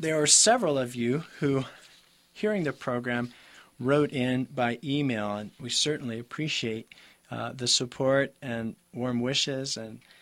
there were several of you who, hearing the program, wrote in by email, and we certainly appreciate the support and warm wishes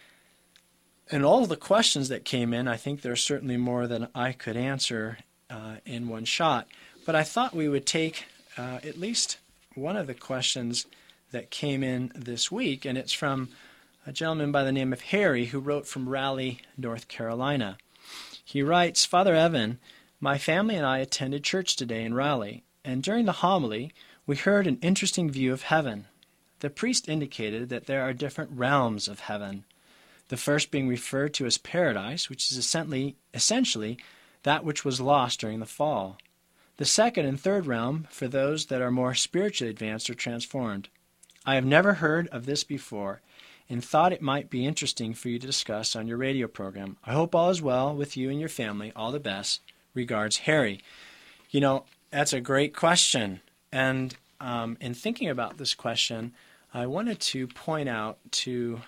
and all of the questions that came in. I think there are certainly more than I could answer in one shot, but I thought we would take at least one of the questions that came in this week, and it's from a gentleman by the name of Harry who wrote from Raleigh, North Carolina. He writes, Father Evan, my family and I attended church today in Raleigh, and during the homily, we heard an interesting view of heaven. The priest indicated that there are different realms of heaven, the first being referred to as paradise, which is essentially that which was lost during the fall. The second and third realm for those that are more spiritually advanced or transformed. I have never heard of this before, and thought it might be interesting for you to discuss on your radio program. I hope all is well with you and your family. All the best. Regards, Harry. You know, that's a great question. And in thinking about this question, I wanted to point out to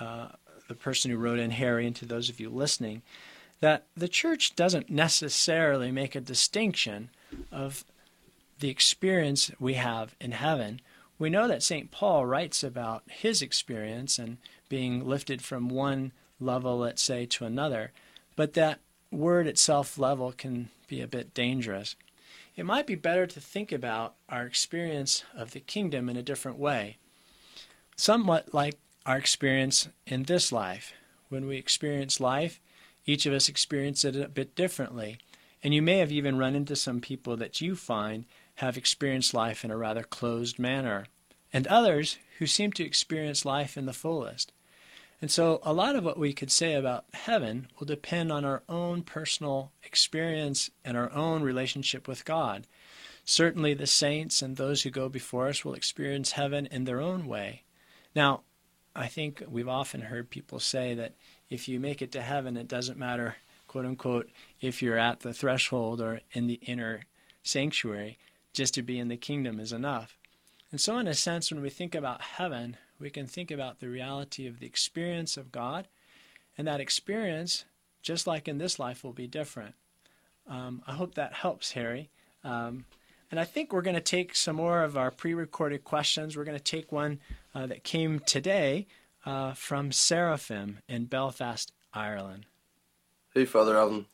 the person who wrote in, Harry, and to those of you listening, that the church doesn't necessarily make a distinction of the experience we have in heaven. We know that St. Paul writes about his experience and being lifted from one level, let's say, to another, but that word itself, level, can be a bit dangerous. It might be better to think about our experience of the kingdom in a different way, somewhat like our experience in this life. When we experience life, each of us experience it a bit differently, and you may have even run into some people that you find have experienced life in a rather closed manner, and others who seem to experience life in the fullest. And so a lot of what we could say about heaven will depend on our own personal experience and our own relationship with God. Certainly the saints and those who go before us will experience heaven in their own way. Now, I think we've often heard people say that if you make it to heaven, it doesn't matter, quote unquote, if you're at the threshold or in the inner sanctuary, just to be in the kingdom is enough. And so in a sense, when we think about heaven, we can think about the reality of the experience of God, and that experience, just like in this life, will be different. I hope that helps, Harry. And I think we're going to take some more of our pre-recorded questions. We're going to take one that came today from Seraphim in Belfast, Ireland. Hey, Father Evan.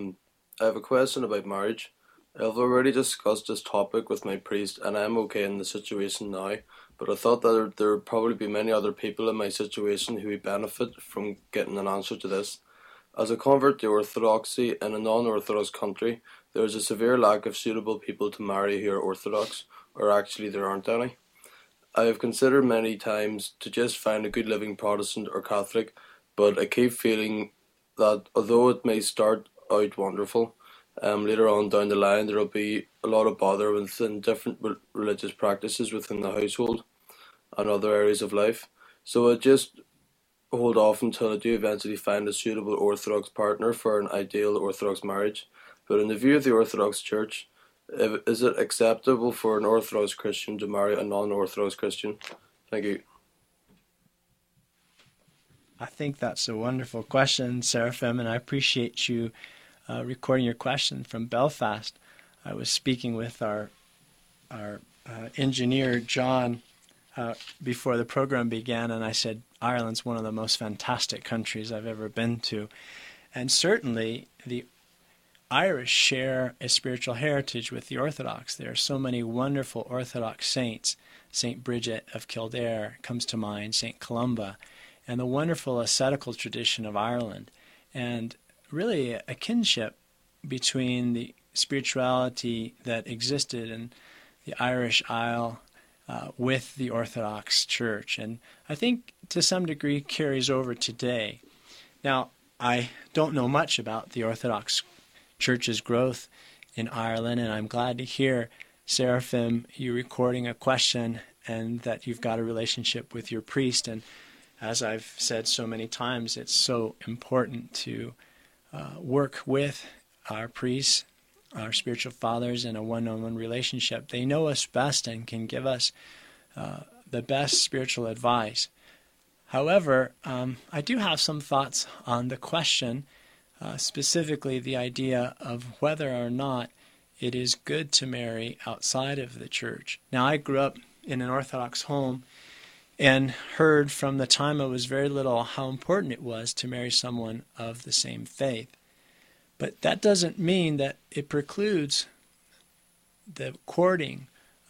I have a question about marriage. I've already discussed this topic with my priest, and I am okay in the situation now, but I thought that there would probably be many other people in my situation who would benefit from getting an answer to this. As a convert to Orthodoxy in a non-Orthodox country, there is a severe lack of suitable people to marry who are Orthodox, or actually there aren't any. I have considered many times to just find a good living Protestant or Catholic, but I keep feeling that although it may start out wonderful, later on down the line there will be a lot of bother within different religious practices within the household and other areas of life. So I just hold off until I do eventually find a suitable Orthodox partner for an ideal Orthodox marriage. But in the view of the Orthodox Church, is it acceptable for an Orthodox Christian to marry a non-Orthodox Christian? Thank you. I think that's a wonderful question, Seraphim, and I appreciate you recording your question from Belfast. I was speaking with our engineer, John, before the program began, and I said, Ireland's one of the most fantastic countries I've ever been to. And certainly the Irish share a spiritual heritage with the Orthodox. There are so many wonderful Orthodox saints. St. Bridget of Kildare comes to mind, St. Columba, and the wonderful ascetical tradition of Ireland. And really a kinship between the spirituality that existed in the Irish Isle with the Orthodox Church, and I think to some degree carries over today. Now, I don't know much about the Orthodox Church's growth in Ireland, and I'm glad to hear, Seraphim, you recording a question and that you've got a relationship with your priest. And as I've said so many times, it's so important to work with our priests, our spiritual fathers, in a one-on-one relationship. They know us best and can give us the best spiritual advice. However, I do have some thoughts on the question specifically the idea of whether or not it is good to marry outside of the church. Now, I grew up in an Orthodox home and heard from the time I was very little how important it was to marry someone of the same faith. But that doesn't mean that it precludes the courting.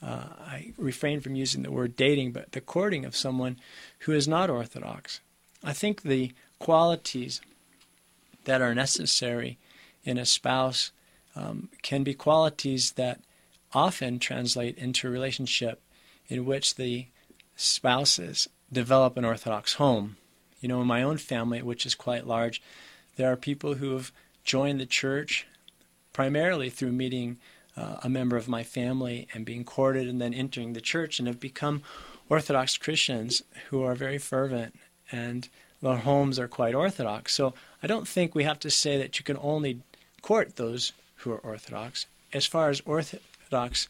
I refrain from using the word dating, but the courting of someone who is not Orthodox. I think the qualities that are necessary in a spouse can be qualities that often translate into a relationship in which the spouses develop an Orthodox home. You know, in my own family, which is quite large, there are people who have joined the church primarily through meeting a member of my family and being courted and then entering the church and have become Orthodox Christians who are very fervent, and their homes are quite Orthodox. So I don't think we have to say that you can only court those who are Orthodox. As far as Orthodox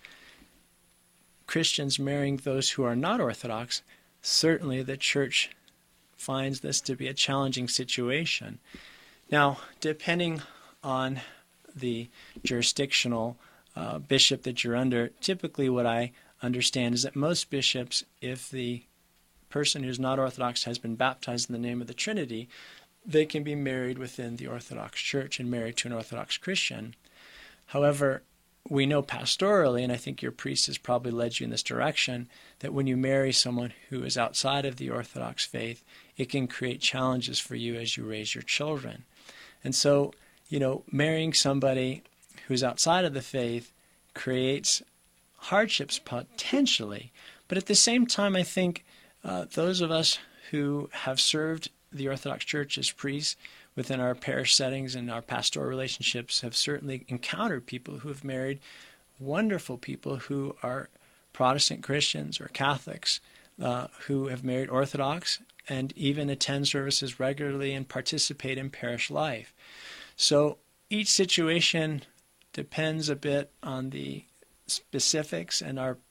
Christians marrying those who are not Orthodox, certainly the church finds this to be a challenging situation. Now, depending on the jurisdictional bishop that you're under, typically what I understand is that most bishops, if the person who's not Orthodox has been baptized in the name of the Trinity, they can be married within the Orthodox Church and married to an Orthodox Christian. However, we know pastorally, and I think your priest has probably led you in this direction, that when you marry someone who is outside of the Orthodox faith, it can create challenges for you as you raise your children. And so, you know, marrying somebody who's outside of the faith creates hardships potentially. But at the same time, I think those of us who have served the Orthodox Church as priests within our parish settings and our pastoral relationships have certainly encountered people who have married wonderful people who are Protestant Christians or Catholics who have married Orthodox and even attend services regularly and participate in parish life. So each situation depends a bit on the specifics, and our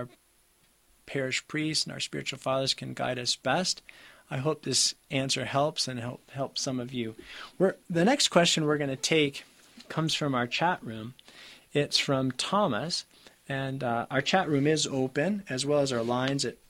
parish priests and our spiritual fathers can guide us best. I hope this answer helps and help some of you. The next question we're going to take comes from our chat room. It's from Thomas, and our chat room is open, as well as our lines at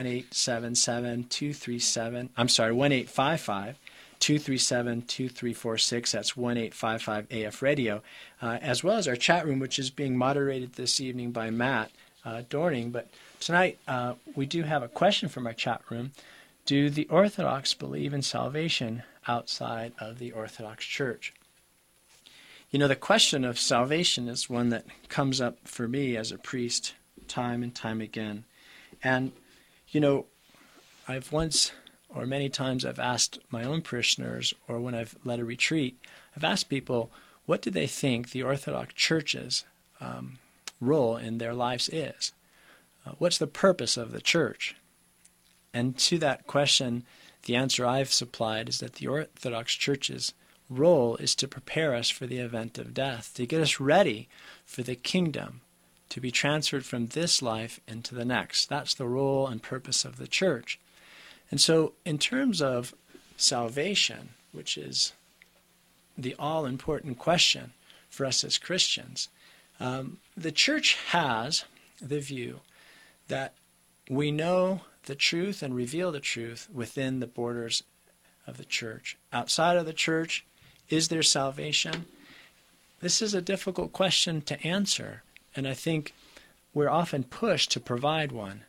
1-855-237-2346. That's 1-855-AF-RADIO, as well as our chat room, which is being moderated this evening by Matt Dorning. But tonight we do have a question from our chat room. Do the Orthodox believe in salvation outside of the Orthodox Church? You know, the question of salvation is one that comes up for me as a priest time and time again. And, you know, I've once or many times I've asked my own parishioners, or when I've led a retreat, I've asked people, what do they think the Orthodox Church's role in their lives is? What's the purpose of the church? And to that question, the answer I've supplied is that the Orthodox Church's role is to prepare us for the event of death, to get us ready for the kingdom, to be transferred from this life into the next. That's the role and purpose of the church. And so in terms of salvation, which is the all-important question for us as Christians, the church has the view that we know the truth and reveal the truth within the borders of the church. Outside of the church, is there salvation? This is a difficult question to answer, and I think we're often pushed to provide one.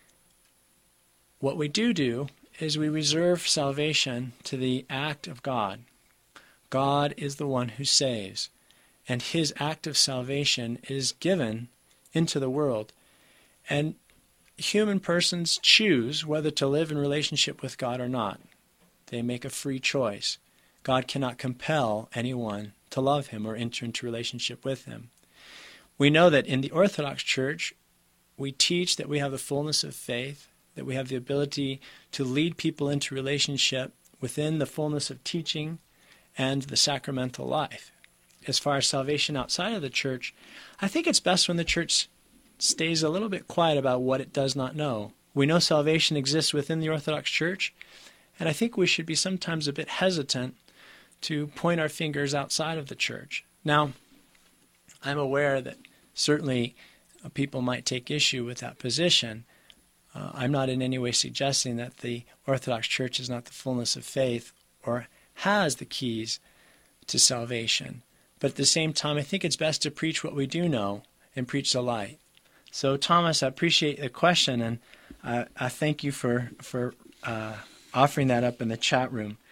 What we do is we reserve salvation to the act of God. God is the one who saves, and his act of salvation is given into the world. And human persons choose whether to live in relationship with God or not. They make a free choice. God cannot compel anyone to love him or enter into relationship with him. We know that in the Orthodox Church, we teach that we have the fullness of faith, that we have the ability to lead people into relationship within the fullness of teaching and the sacramental life. As far as salvation outside of the church, I think it's best when the church stays a little bit quiet about what it does not know. We know salvation exists within the Orthodox Church, and I think we should be sometimes a bit hesitant to point our fingers outside of the church. Now, I'm aware that certainly people might take issue with that position. I'm not in any way suggesting that the Orthodox Church is not the fullness of faith or has the keys to salvation. But at the same time, I think it's best to preach what we do know and preach the light. So, Thomas, I appreciate the question, and I thank you for offering that up in the chat room.